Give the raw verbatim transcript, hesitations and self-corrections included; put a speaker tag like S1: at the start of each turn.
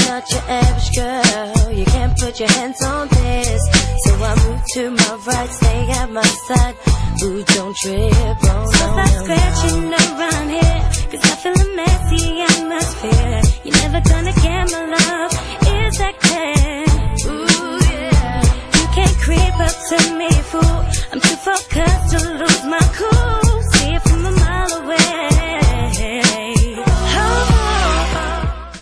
S1: not your average girl. You can't put your hands on this. So I move to my right, stay at my side. Ooh, don't trip, oh
S2: so
S1: no,
S2: stop
S1: no,
S2: scratching
S1: no.
S2: around here, cause I feel a messy atmosphere. You're never gonna get my love, is that clear?
S1: Ooh, yeah.
S2: You can't creep up to me